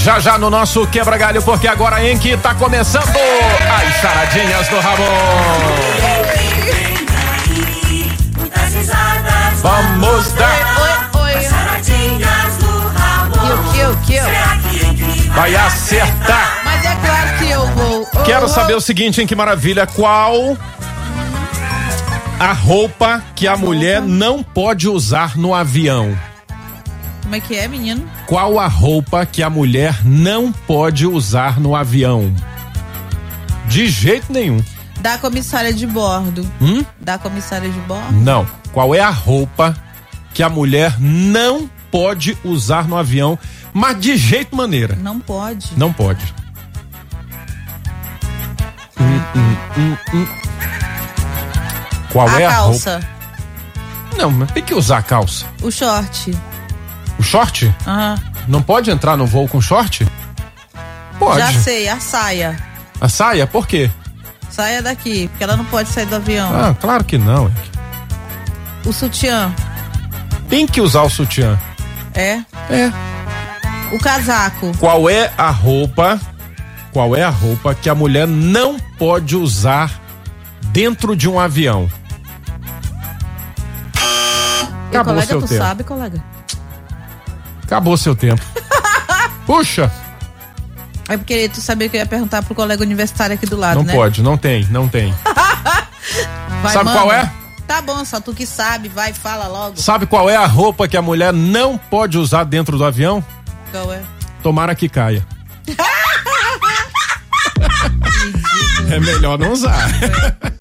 Já já no nosso quebra-galho, porque agora em que tá começando as charadinhas do Ramon. Vamos dar. Oi. Charadinhas do Ramon. Que? Vai acertar. Mas é claro que eu vou. Quero saber o seguinte, hein, que maravilha. Qual a roupa que a mulher não pode usar no avião? Como é que é, menino? Qual a roupa que a mulher não pode usar no avião? De jeito nenhum. Da comissária de bordo. Da comissária de bordo? Não. Qual é a roupa que a mulher não pode usar no avião, mas de jeito maneira? Não pode. Não pode. Qual é a calça. roupa? Não, mas tem que usar a calça. O short. O short? Não pode entrar no voo com short? Pode. Já sei, a saia. A saia? Por quê? Saia daqui, porque ela não pode sair do avião. Ah, claro que não. O sutiã. Tem que usar o sutiã. É? É. O casaco. Qual é a roupa que a mulher não pode usar dentro de um avião? Acabou colega, seu tu tempo. sabe, colega? Acabou seu tempo. Puxa. É porque tu sabia que eu ia perguntar pro colega universitário aqui do lado, Não né? pode, não tem. Vai, Sabe manda. qual é? Tá bom, só tu que sabe, vai, fala logo. Sabe qual é a roupa que a mulher não pode usar dentro do avião? Qual é? Tomara que caia. É melhor não usar.